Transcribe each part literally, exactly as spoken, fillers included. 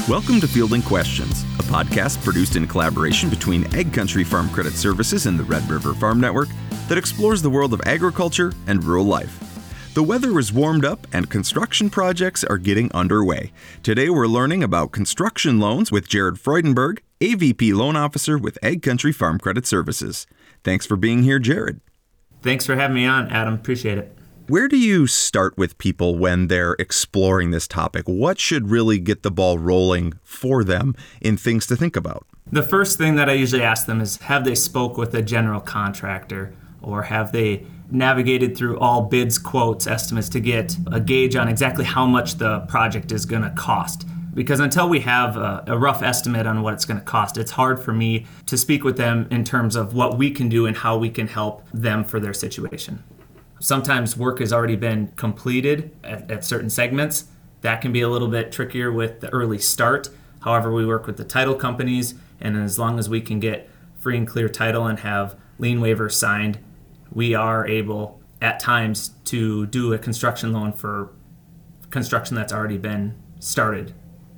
Welcome to Fielding Questions, a podcast produced in collaboration between AgCountry Farm Credit Services and the Red River Farm Network that explores the world of agriculture and rural life. The weather is warmed up and construction projects are getting underway. Today we're learning about construction loans with Jared Freudenberg, A V P Loan Officer with AgCountry Farm Credit Services. Thanks for being here, Jared. Thanks for having me on, Adam. Appreciate it. Where do you start with people when they're exploring this topic? What should really get the ball rolling for them in things to think about? The first thing that I usually ask them is, have they spoke with a general contractor, or have they navigated through all bids, quotes, estimates to get a gauge on exactly how much the project is going to cost? Because until we have a, a rough estimate on what it's going to cost, it's hard for me to speak with them in terms of what we can do and how we can help them for their situation. Sometimes work has already been completed at, at certain segments. That can be a little bit trickier with the early start. However, we work with the title companies, and as long as we can get free and clear title and have lien waivers signed, we are able at times to do a construction loan for construction that's already been started.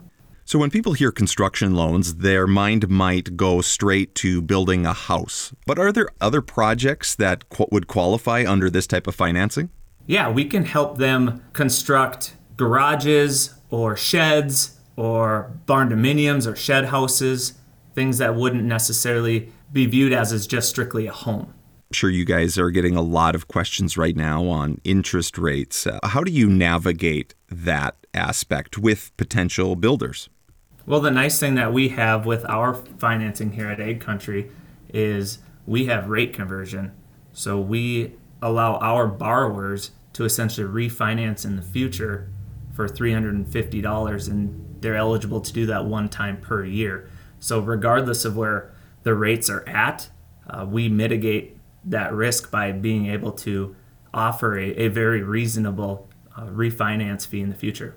So when people hear construction loans, their mind might go straight to building a house. But are there other projects that qu- would qualify under this type of financing? Yeah, we can help them construct garages or sheds or barn dominiums or shed houses, things that wouldn't necessarily be viewed as, as just strictly a home. I'm sure you guys are getting a lot of questions right now on interest rates. Uh, how do you navigate that aspect with potential builders? Well, the nice thing that we have with our financing here at AgCountry is we have rate conversion. So we allow our borrowers to essentially refinance in the future for three hundred fifty dollars, and they're eligible to do that one time per year. So regardless of where the rates are at, uh, we mitigate that risk by being able to offer a, a very reasonable uh, refinance fee in the future.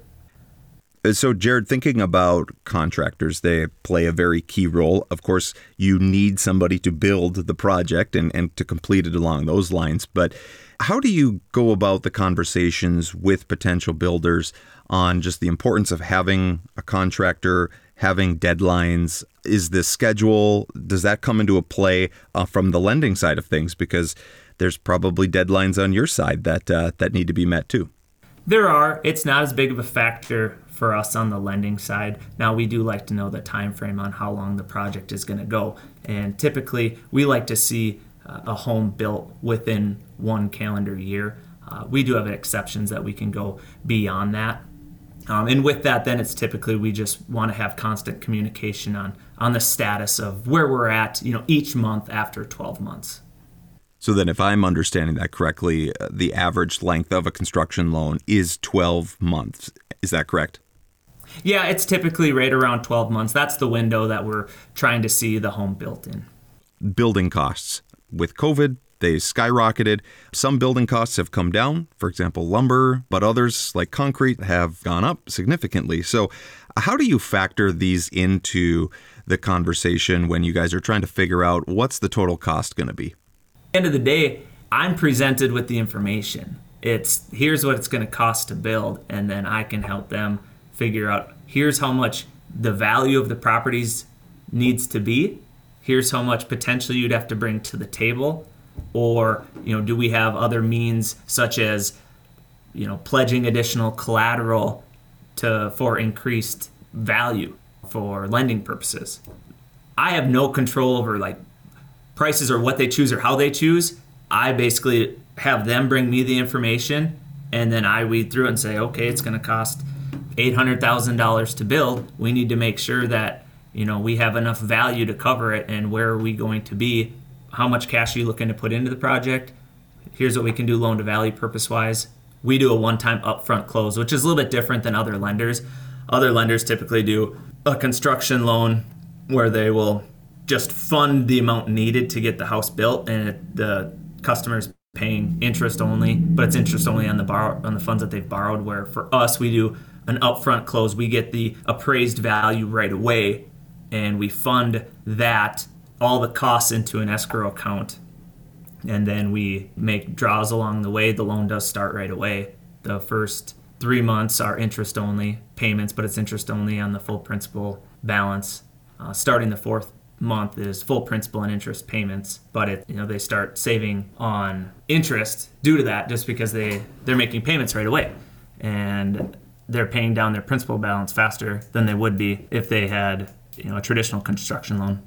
So, Jared, thinking about contractors, they play a very key role. Of course, you need somebody to build the project and, and to complete it along those lines. But how do you go about the conversations with potential builders on just the importance of having a contractor, having deadlines? Is the schedule, does that come into a play uh, from the lending side of things? Because there's probably deadlines on your side that uh, that need to be met too. There are. It's not as big of a factor for us on the lending side. Now, we do like to know the time frame on how long the project is going to go. And typically, we like to see uh, a home built within one calendar year. Uh, we do have exceptions that we can go beyond that. Um, and with that, then it's typically we just want to have constant communication on, on the status of where we're at, you know, each month after twelve months. So then if I'm understanding that correctly, uh, the average length of a construction loan is twelve months. Is that correct? Yeah, it's typically right around twelve months. That's the window that we're trying to see the home built in. Building costs. With COVID, they skyrocketed. Some building costs have come down, for example, lumber, but others, like concrete, have gone up significantly. So how do you factor these into the conversation when you guys are trying to figure out what's the total cost going to be? At the end of the day, I'm presented with the information. It's here's what it's going to cost to build, and then I can help them figure out here's how much the value of the properties needs to be. Here's how much potentially you'd have to bring to the table, or you know, do we have other means such as you know pledging additional collateral to for increased value for lending purposes. I have no control over like prices or what they choose or how they choose. I basically have them bring me the information, and then I weed through it and say, okay, it's going to cost eight hundred thousand dollars to build. We need to make sure that you know we have enough value to cover it, and where are we going to be? How much cash are you looking to put into the project? Here's what we can do loan to value purpose wise. We do a one-time upfront close, which is a little bit different than other lenders. Other lenders typically do a construction loan where they will just fund the amount needed to get the house built, and it, the customer's paying interest only, but it's interest only on the borrow on the funds that they've borrowed. Where for us, we do an upfront close. We get the appraised value right away, and we fund that all the costs into an escrow account, and then we make draws along the way. The loan does start right away. The first three months are interest only payments, but it's interest only on the full principal balance. Uh, starting the fourth month is full principal and interest payments, but it, you know, they start saving on interest due to that just because they, they're making payments right away. And they're paying down their principal balance faster than they would be if they had, you know, a traditional construction loan.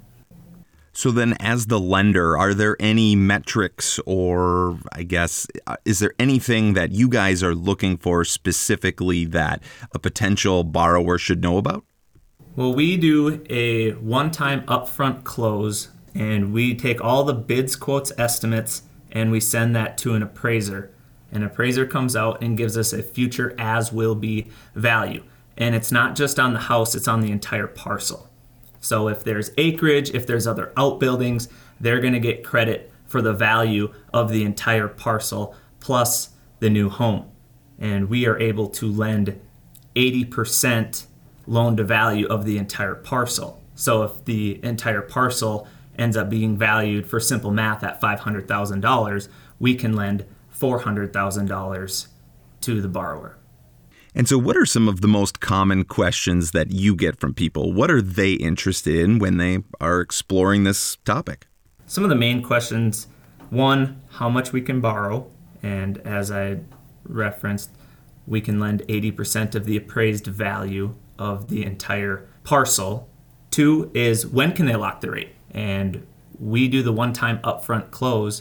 So then as the lender, are there any metrics or I guess, is there anything that you guys are looking for specifically that a potential borrower should know about? Well, we do a one-time upfront close, and we take all the bids, quotes, estimates, and we send that to an appraiser. An appraiser comes out and gives us a future as-will-be value. And it's not just on the house, it's on the entire parcel. So if there's acreage, if there's other outbuildings, they're going to get credit for the value of the entire parcel plus the new home. And we are able to lend eighty percent loan to value of the entire parcel. So if the entire parcel ends up being valued for simple math at five hundred thousand dollars, we can lend four hundred thousand dollars to the borrower. And so what are some of the most common questions that you get from people? What are they interested in when they are exploring this topic? Some of the main questions, one, how much we can borrow. And as I referenced, we can lend eighty percent of the appraised value of the entire parcel. Two is, when can they lock the rate? And we do the one-time upfront close.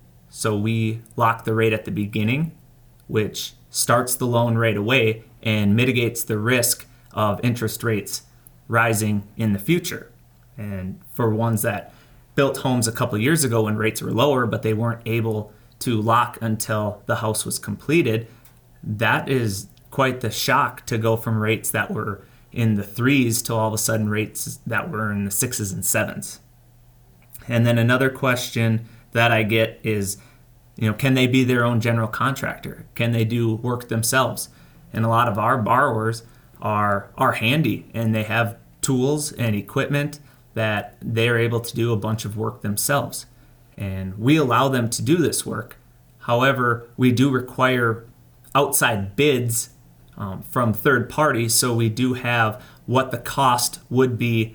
So we lock the rate at the beginning, which starts the loan right away and mitigates the risk of interest rates rising in the future. And for ones that built homes a couple years ago when rates were lower, but they weren't able to lock until the house was completed, that is quite the shock to go from rates that were in the threes to all of a sudden rates that were in the sixes and sevens. And then another question that I get is, you know, can they be their own general contractor? Can they do work themselves? And a lot of our borrowers are are handy and they have tools and equipment that they're able to do a bunch of work themselves. And we allow them to do this work. However, we do require outside bids um, from third parties, so we do have what the cost would be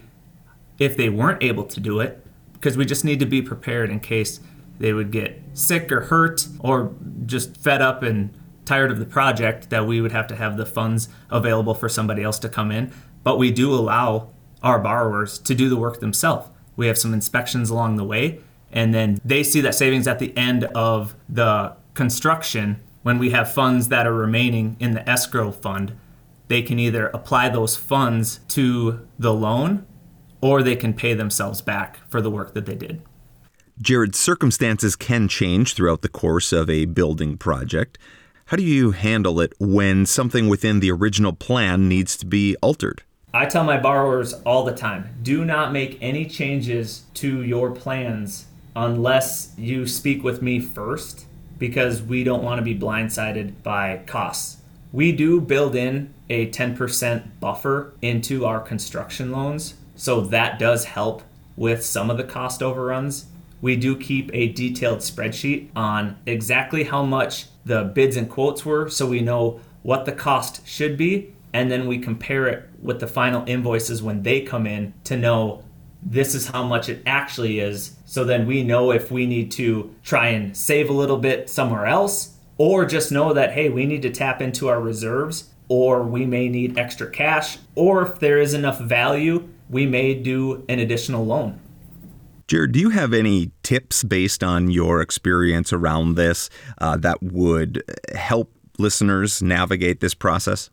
if they weren't able to do it, because we just need to be prepared in case they would get sick or hurt or just fed up and tired of the project, that we would have to have the funds available for somebody else to come in. But we do allow our borrowers to do the work themselves. We have some inspections along the way, and then they see that savings at the end of the construction. When we have funds that are remaining in the escrow fund, they can either apply those funds to the loan or they can pay themselves back for the work that they did. Jared, circumstances can change throughout the course of a building project. How do you handle it when something within the original plan needs to be altered? I tell my borrowers all the time, do not make any changes to your plans unless you speak with me first, because we don't want to be blindsided by costs. We do build in a ten percent buffer into our construction loans, so that does help with some of the cost overruns. We do keep a detailed spreadsheet on exactly how much the bids and quotes were, so we know what the cost should be, and then we compare it with the final invoices when they come in to know this is how much it actually is. So then we know if we need to try and save a little bit somewhere else, or just know that, hey, we need to tap into our reserves, or we may need extra cash, or if there is enough value, we may do an additional loan. Jared, do you have any tips based on your experience around this uh, that would help listeners navigate this process?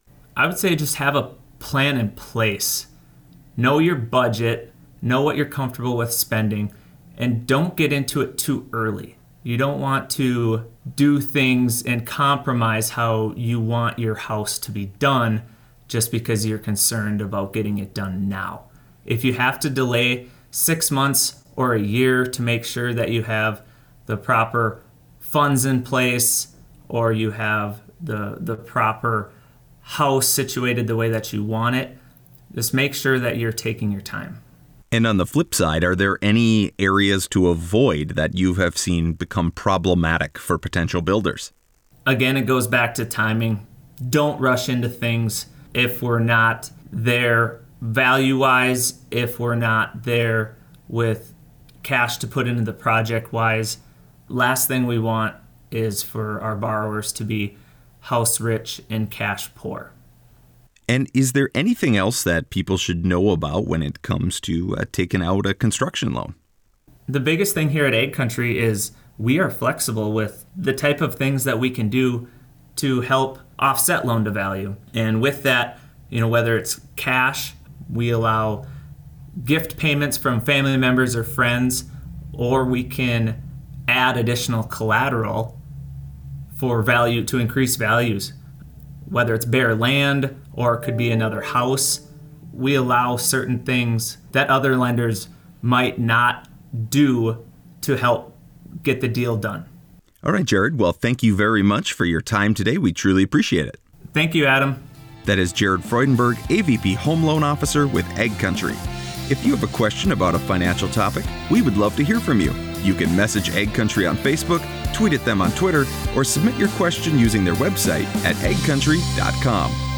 I would say just have a plan in place. Know your budget, know what you're comfortable with spending, and don't get into it too early. You don't want to do things and compromise how you want your house to be done just because you're concerned about getting it done now. If you have to delay six months or a year to make sure that you have the proper funds in place, or you have the the proper house situated the way that you want it, just make sure that you're taking your time. And on the flip side, are there any areas to avoid that you have seen become problematic for potential builders? Again, it goes back to timing. don't rush into things if we're not there value-wise, if we're not there with cash to put into the project-wise. Last thing we want is for our borrowers to be house rich and cash poor. And is there anything else that people should know about when it comes to uh, taking out a construction loan? The biggest thing here at AgCountry is we are flexible with the type of things that we can do to help offset loan to value. And with that, you know, whether it's cash, we allow gift payments from family members or friends, or we can add additional collateral for value to increase values. Whether it's bare land or it could be another house, we allow certain things that other lenders might not do to help get the deal done. All right, Jared. Well, thank you very much for your time today. We truly appreciate it. Thank you, Adam. That is Jared Freudenberg, A V P Home Loan Officer with AgCountry. If you have a question about a financial topic, we would love to hear from you. You can message AgCountry on Facebook, tweet at them on Twitter, or submit your question using their website at ag country dot com.